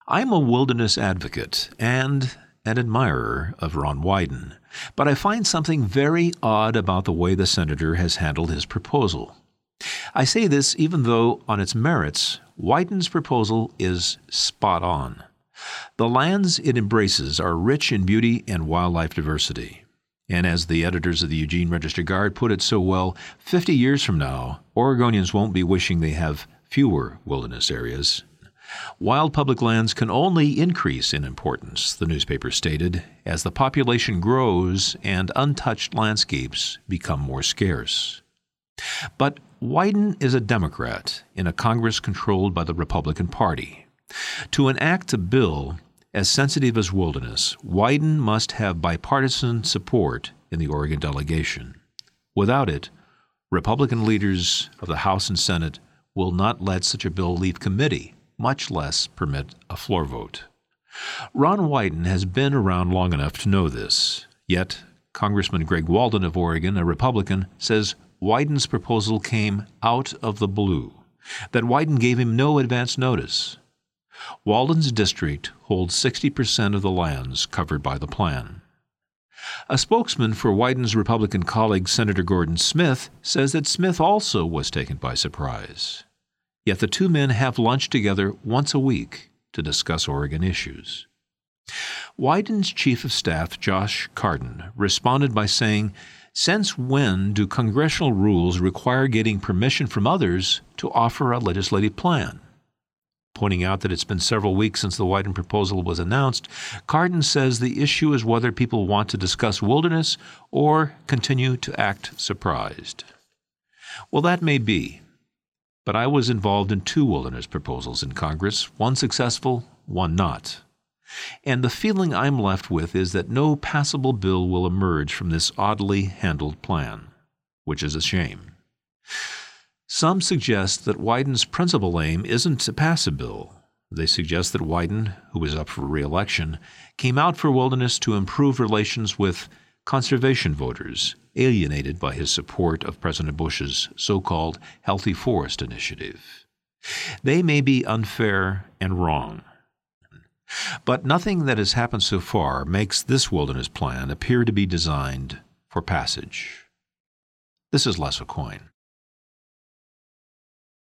I'm a wilderness advocate and an admirer of Ron Wyden, but I find something very odd about the way the senator has handled his proposal. I say this even though, on its merits, Wyden's proposal is spot on. The lands it embraces are rich in beauty and wildlife diversity. And as the editors of the Eugene Register-Guard put it so well, 50 years from now, Oregonians won't be wishing they have fewer wilderness areas. Wild public lands can only increase in importance, the newspaper stated, as the population grows and untouched landscapes become more scarce. But Wyden is a Democrat in a Congress controlled by the Republican Party. To enact a bill as sensitive as wilderness, Wyden must have bipartisan support in the Oregon delegation. Without it, Republican leaders of the House and Senate will not let such a bill leave committee, much less permit a floor vote. Ron Wyden has been around long enough to know this. Yet, Congressman Greg Walden of Oregon, a Republican, says Wyden's proposal came out of the blue, that Wyden gave him no advance notice. Walden's district holds 60% of the lands covered by the plan. A spokesman for Wyden's Republican colleague, Senator Gordon Smith, says that Smith also was taken by surprise. Yet the two men have lunch together once a week to discuss Oregon issues. Wyden's chief of staff, Josh Cardin, responded by saying, "Since when do congressional rules require getting permission from others to offer a legislative plan?" Pointing out that it's been several weeks since the Wyden proposal was announced, Cardin says the issue is whether people want to discuss wilderness or continue to act surprised. Well, that may be, but I was involved in 2 wilderness proposals in Congress, one successful, one not. And the feeling I'm left with is that no passable bill will emerge from this oddly handled plan, which is a shame. Some suggest that Wyden's principal aim isn't to pass a bill. They suggest that Wyden, who is up for re-election, came out for wilderness to improve relations with conservation voters, alienated by his support of President Bush's so-called Healthy Forest Initiative. They may be unfair and wrong, but nothing that has happened so far makes this wilderness plan appear to be designed for passage. This is Les Aucoin.